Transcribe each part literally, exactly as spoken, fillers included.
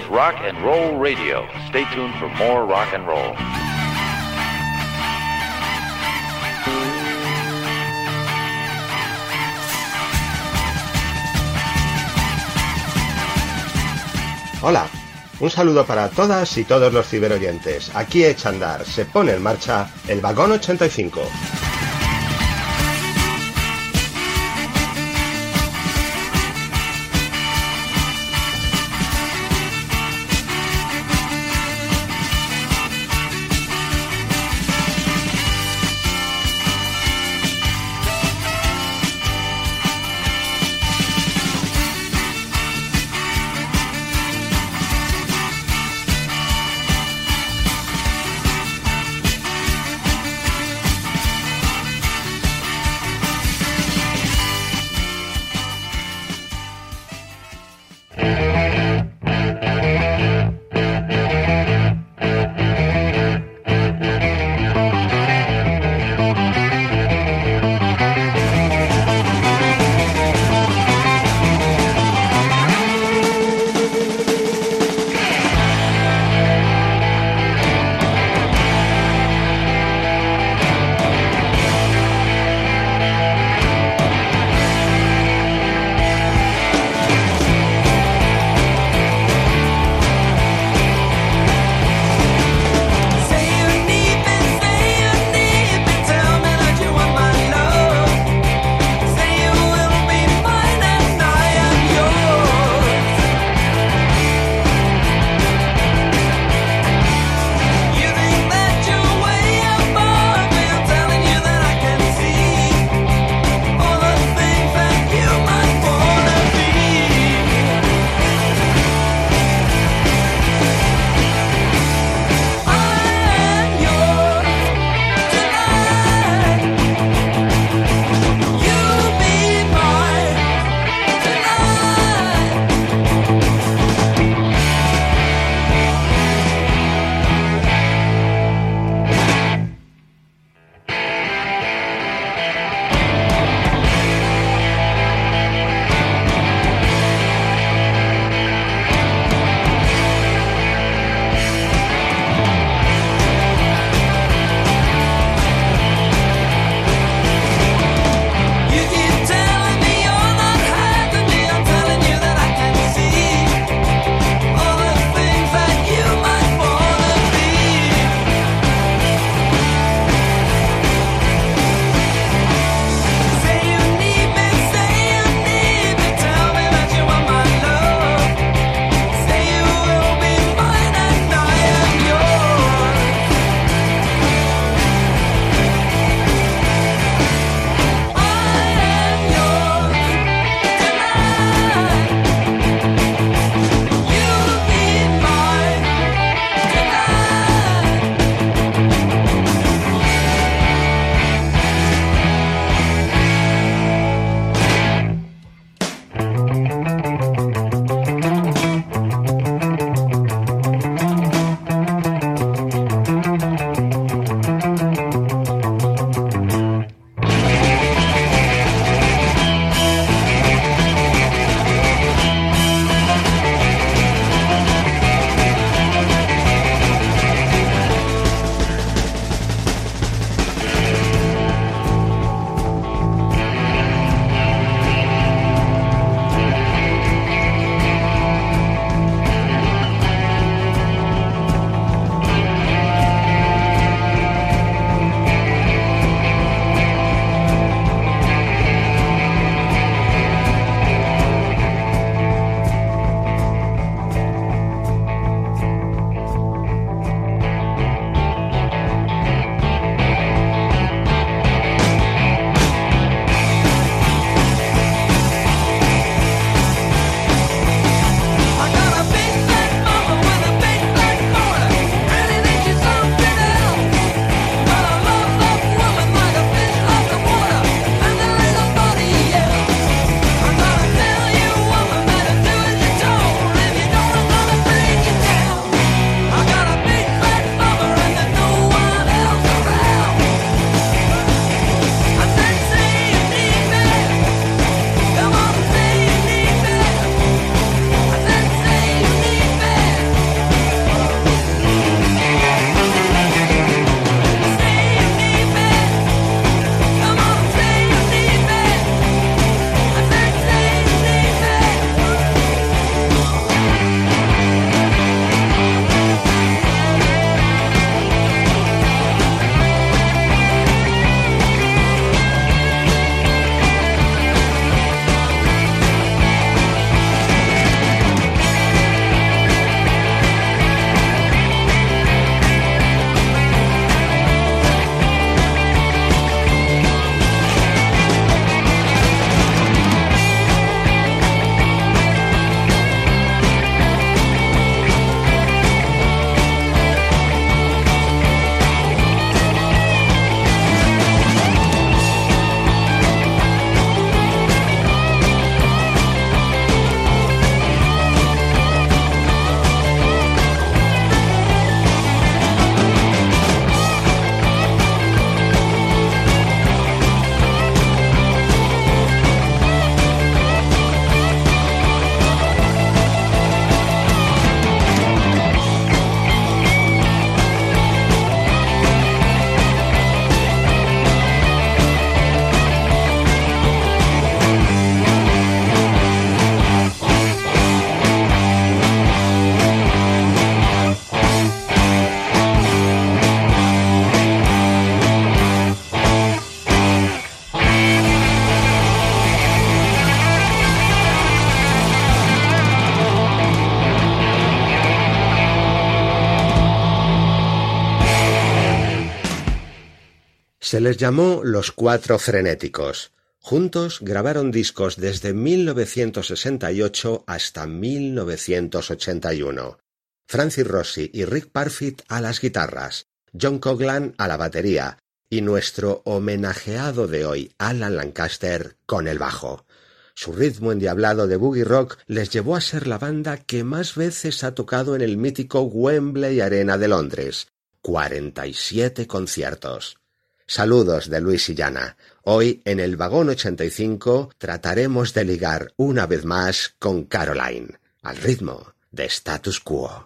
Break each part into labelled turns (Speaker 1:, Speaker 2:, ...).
Speaker 1: Rock and Roll Radio. Stay tuned for more rock and roll.
Speaker 2: Hola, un saludo para todas y todos los ciberoyentes. Aquí echa a andar, se pone en marcha el Vagón ochenta y cinco. Se les llamó Los Cuatro Frenéticos. Juntos grabaron discos desde mil novecientos sesenta y ocho hasta mil novecientos ochenta y uno. Francis Rossi y Rick Parfitt a las guitarras, John Coughlan a la batería y nuestro homenajeado de hoy, Alan Lancaster, con el bajo. Su ritmo endiablado de boogie rock les llevó a ser la banda que más veces ha tocado en el mítico Wembley Arena de Londres, cuarenta y siete conciertos. Saludos de Luis y Llana. Hoy en el Vagón ochenta y cinco trataremos de ligar una vez más con Caroline, al ritmo de Status Quo.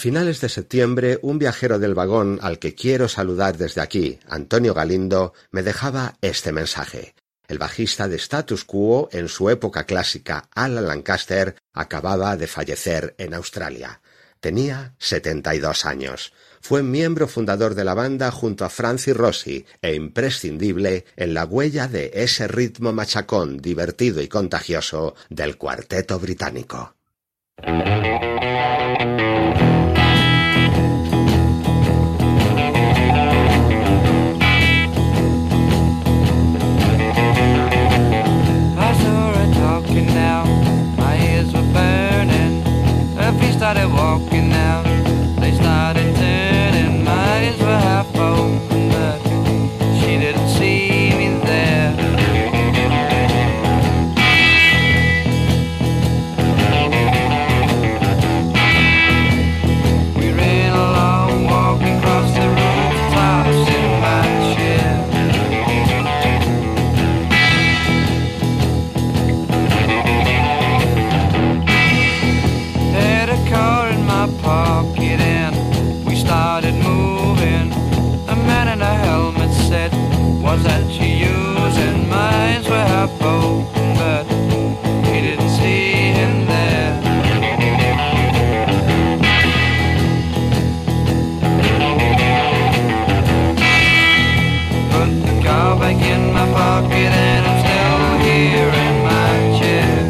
Speaker 2: finales de septiembre, un viajero del vagón al que quiero saludar desde aquí, Antonio Galindo, me dejaba este mensaje. El bajista de Status Quo, en su época clásica, Alan Lancaster, acababa de fallecer en Australia. Tenía setenta y dos años. Fue miembro fundador de la banda junto a Francis Rossi e imprescindible en la huella de ese ritmo machacón, divertido y contagioso del cuarteto británico.
Speaker 3: Started walking out, they started turning, my eyes were half open, but she didn't see me there. We ran along, walking across the rooftops in my chair. Car in my pocket and we started moving. A man in a helmet said, "Was that you using?" My eyes were half open, but he didn't see him there. Put the car back in my pocket and I'm still here in my chair.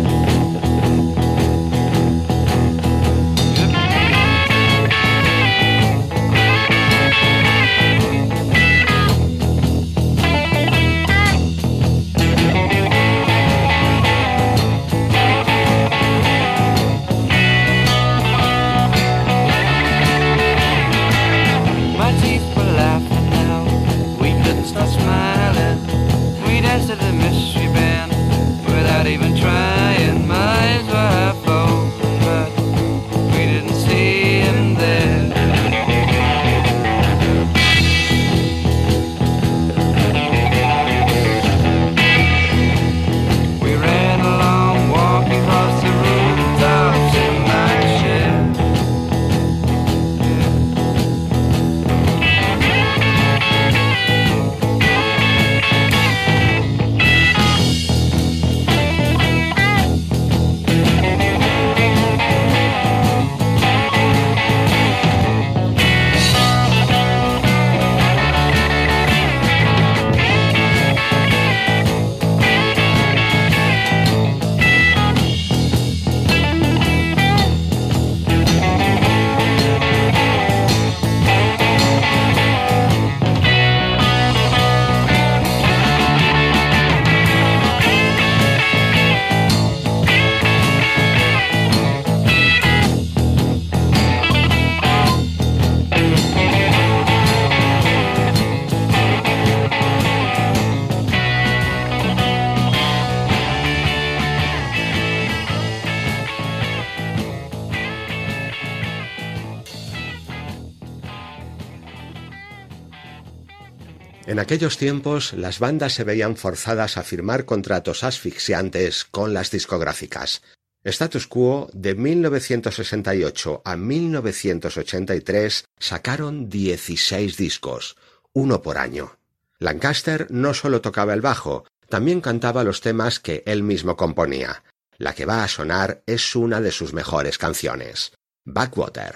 Speaker 2: En aquellos tiempos, las bandas se veían forzadas a firmar contratos asfixiantes con las discográficas. Status Quo, de mil novecientos sesenta y ocho a mil novecientos ochenta y tres, sacaron dieciséis discos, uno por año. Lancaster no solo tocaba el bajo, también cantaba los temas que él mismo componía. La que va a sonar es una de sus mejores canciones, Backwater.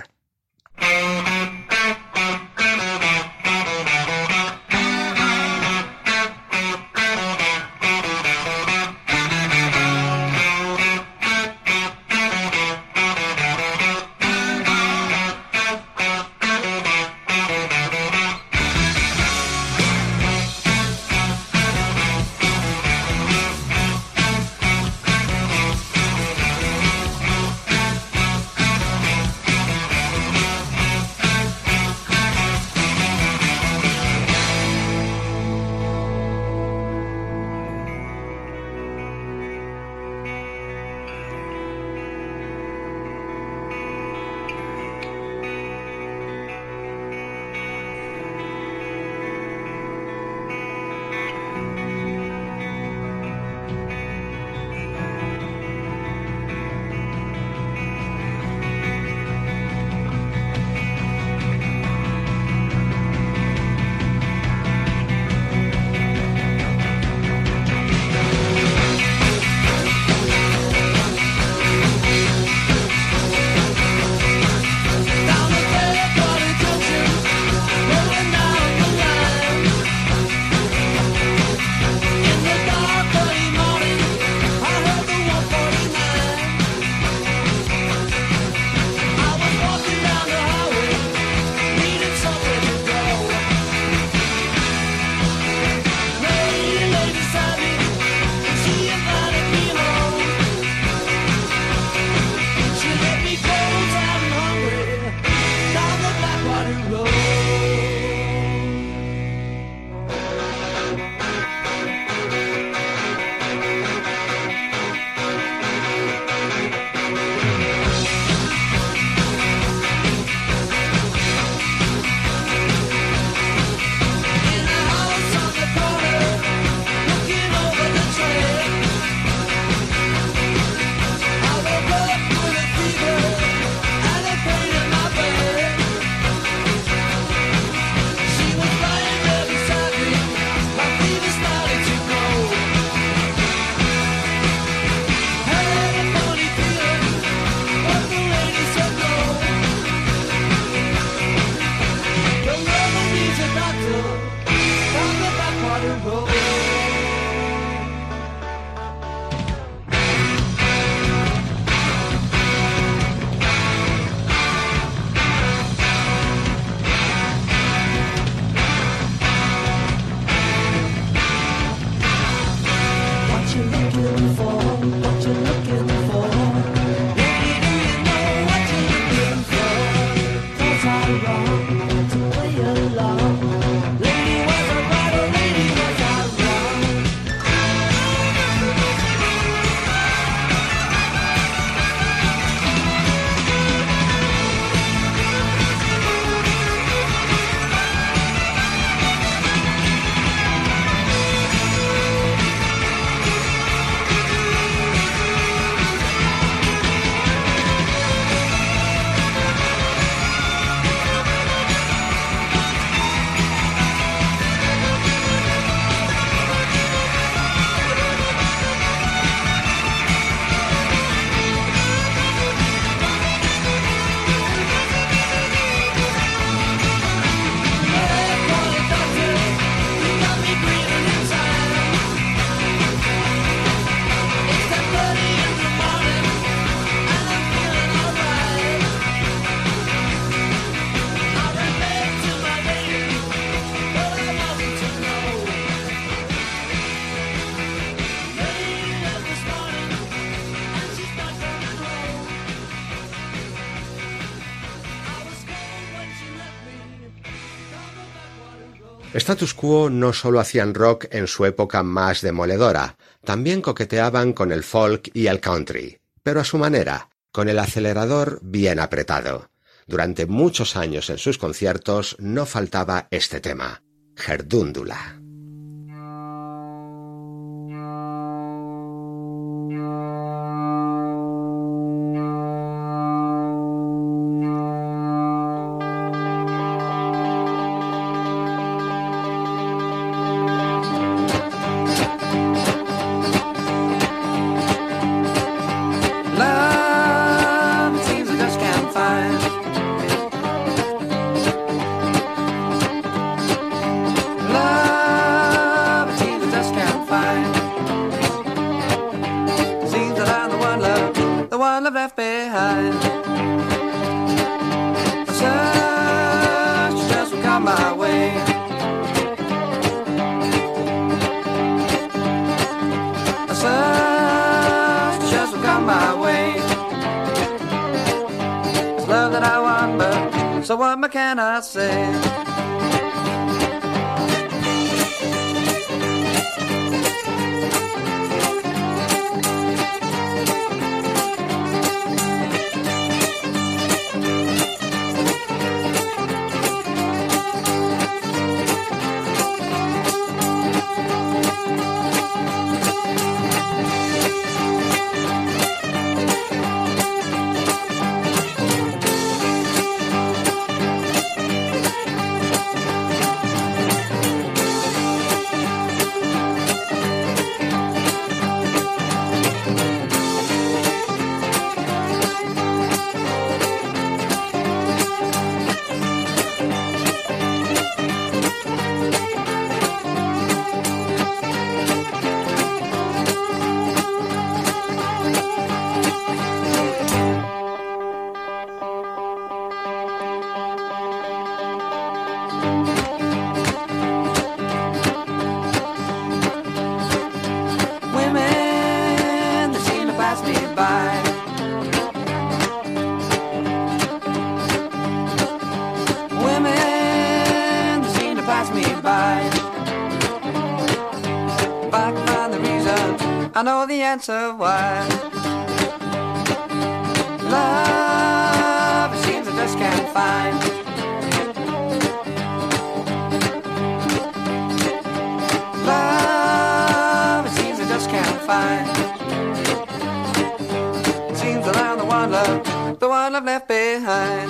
Speaker 2: Status Quo no solo hacían rock en su época más demoledora, también coqueteaban con el folk y el country, pero a su manera, con el acelerador bien apretado. Durante muchos años en sus conciertos no faltaba este tema, Gerdúndula.
Speaker 3: So what more can I say? I know the answer why. Love, it seems I just can't find. Love, it seems I just can't find. It seems that I'm the one love, the one I've left behind.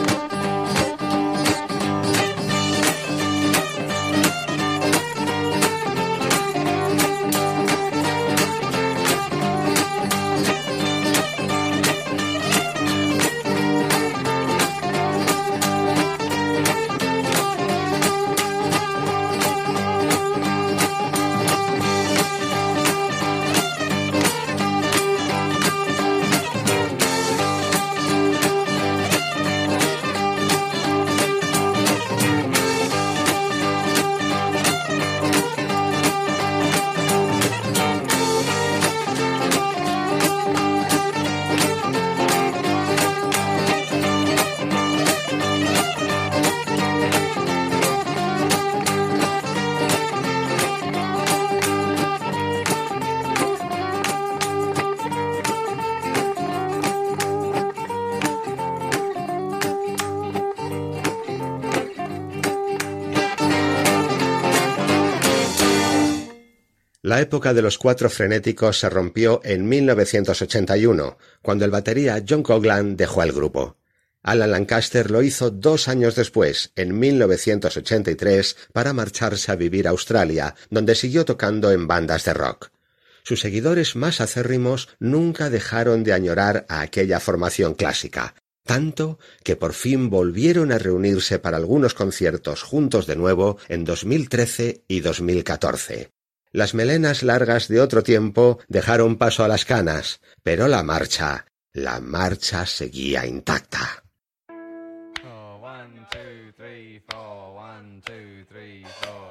Speaker 2: La época de los Cuatro Frenéticos se rompió en mil novecientos ochenta y uno, cuando el batería John Coughlan dejó el grupo. Alan Lancaster lo hizo dos años después, en mil novecientos ochenta y tres, para marcharse a vivir a Australia, donde siguió tocando en bandas de rock. Sus seguidores más acérrimos nunca dejaron de añorar a aquella formación clásica, tanto que por fin volvieron a reunirse para algunos conciertos juntos de nuevo en dos mil trece y dos mil catorce. Las melenas largas de otro tiempo dejaron paso a las canas, pero la marcha, la marcha seguía intacta.
Speaker 3: Oh, one, two, three, four, one, two, three, four.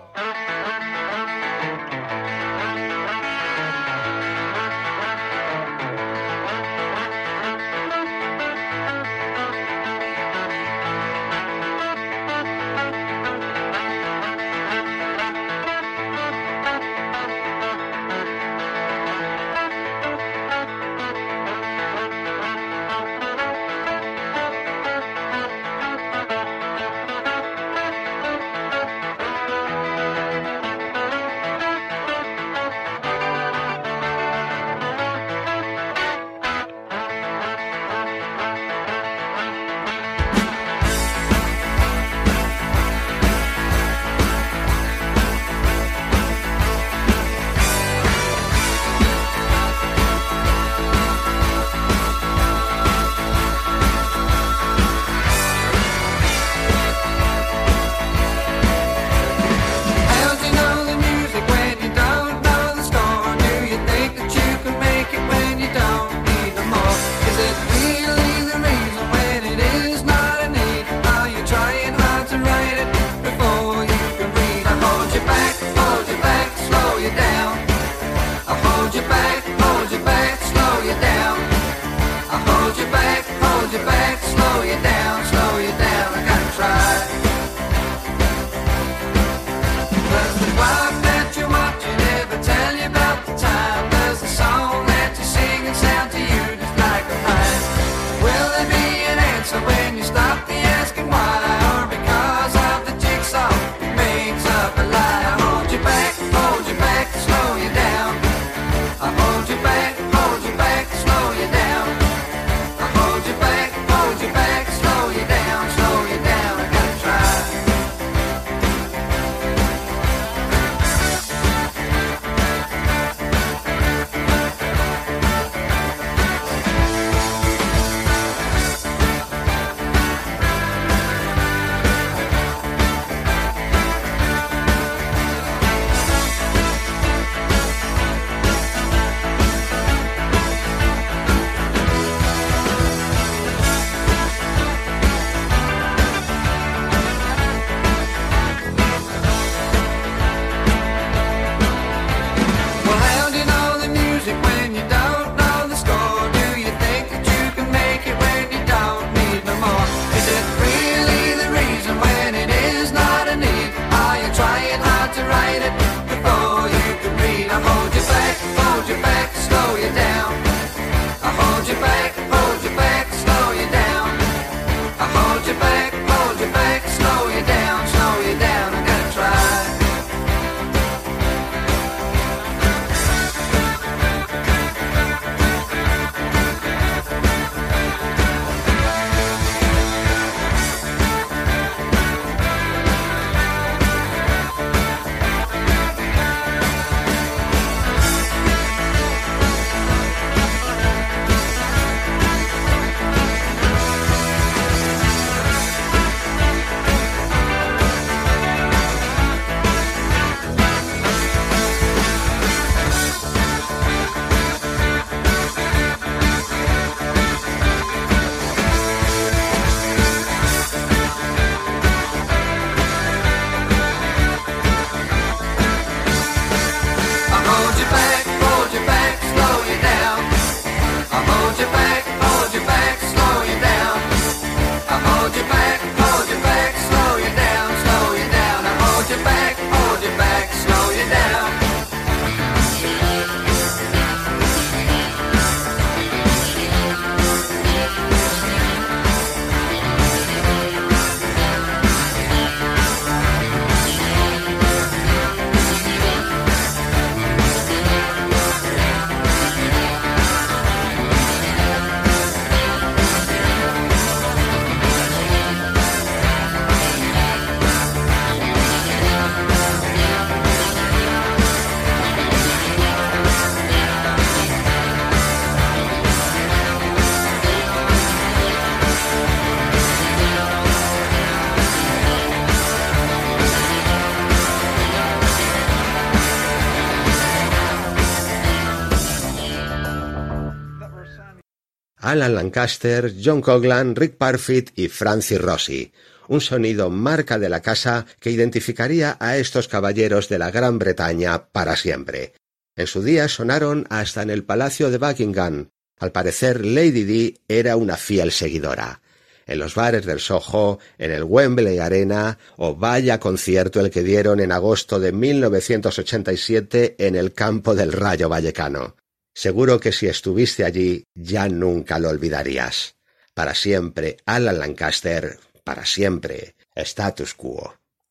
Speaker 2: Alan Lancaster, John Coughlan, Rick Parfitt y Francis Rossi. Un sonido marca de la casa que identificaría a estos caballeros de la Gran Bretaña para siempre. En su día sonaron hasta en el Palacio de Buckingham. Al parecer, Lady Di era una fiel seguidora. En los bares del Soho, en el Wembley Arena, o vaya concierto el que dieron en agosto de mil novecientos ochenta y siete en el campo del Rayo Vallecano. Seguro que si estuviste allí ya nunca lo olvidarías. Para siempre, Alan Lancaster, para siempre, status quo.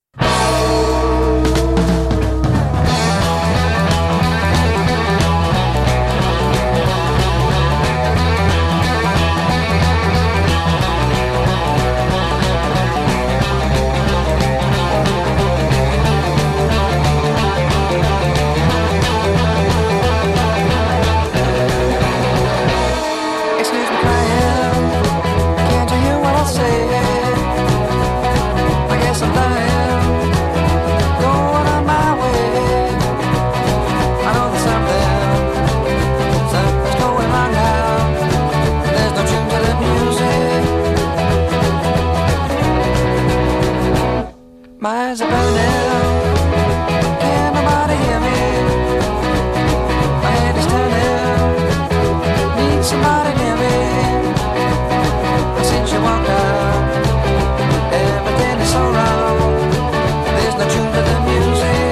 Speaker 3: My eyes are burning, can't nobody hear me. My head is turning, need somebody near me. Since you walked out, everything is so wrong. There's no tune to the music.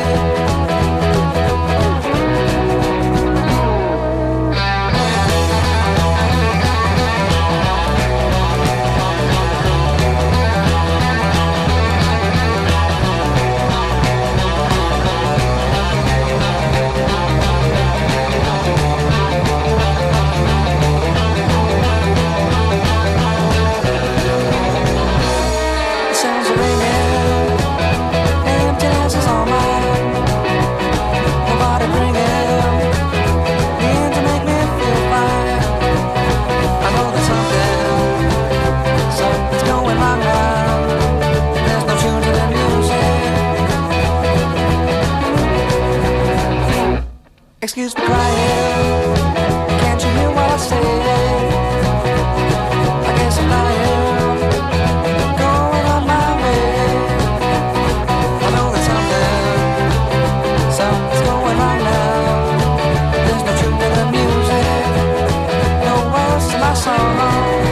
Speaker 3: Excuse me crying, can't you hear what I say? I guess I'm lying, going on my way. I know that something, something's going on now. There's no tune to the music, no words to my song.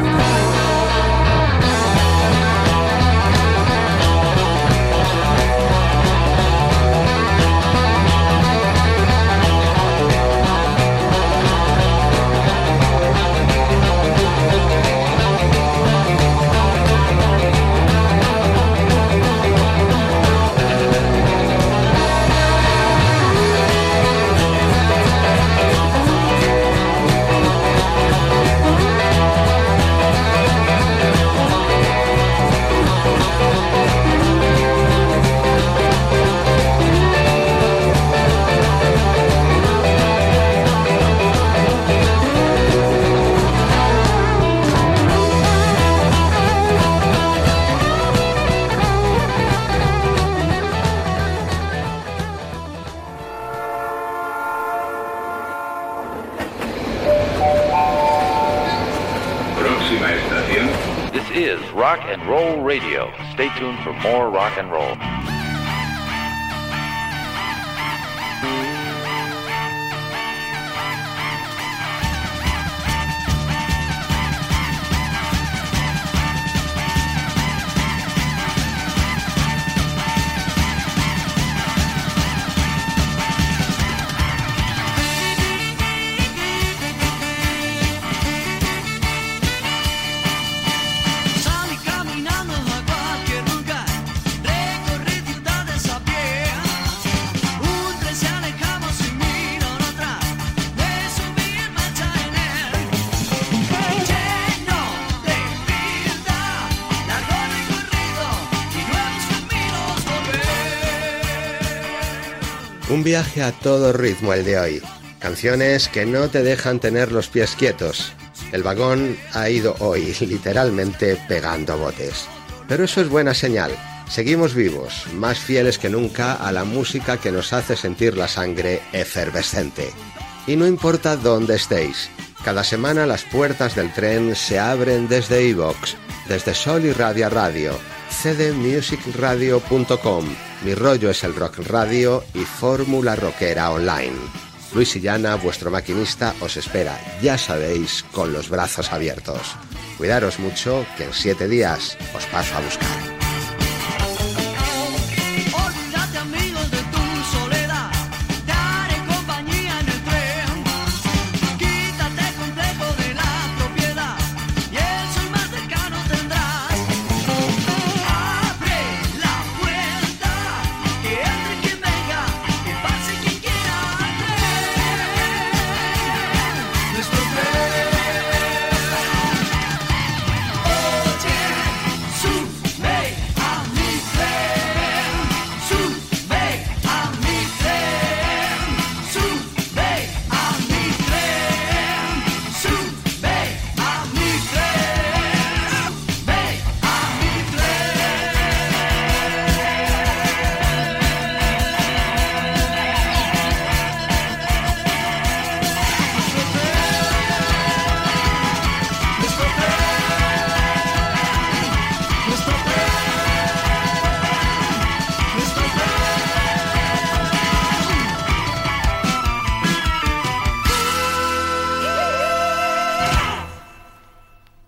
Speaker 1: Rock and Roll Radio. Stay tuned for more rock and roll.
Speaker 2: Un viaje a todo ritmo el de hoy. Canciones que no te dejan tener los pies quietos. El vagón ha ido hoy literalmente pegando botes. Pero eso es buena señal. Seguimos vivos, más fieles que nunca a la música que nos hace sentir la sangre efervescente. Y no importa dónde estéis, Cada semana las puertas del tren se abren desde iVoox, desde Sol y Radia Radio, c d music radio punto com, Mi Rollo es el Rock Radio y Fórmula Rockera Online. Luis Illana, vuestro maquinista, os espera, ya sabéis, con los brazos abiertos. Cuidaros mucho, que en siete días os paso a buscar.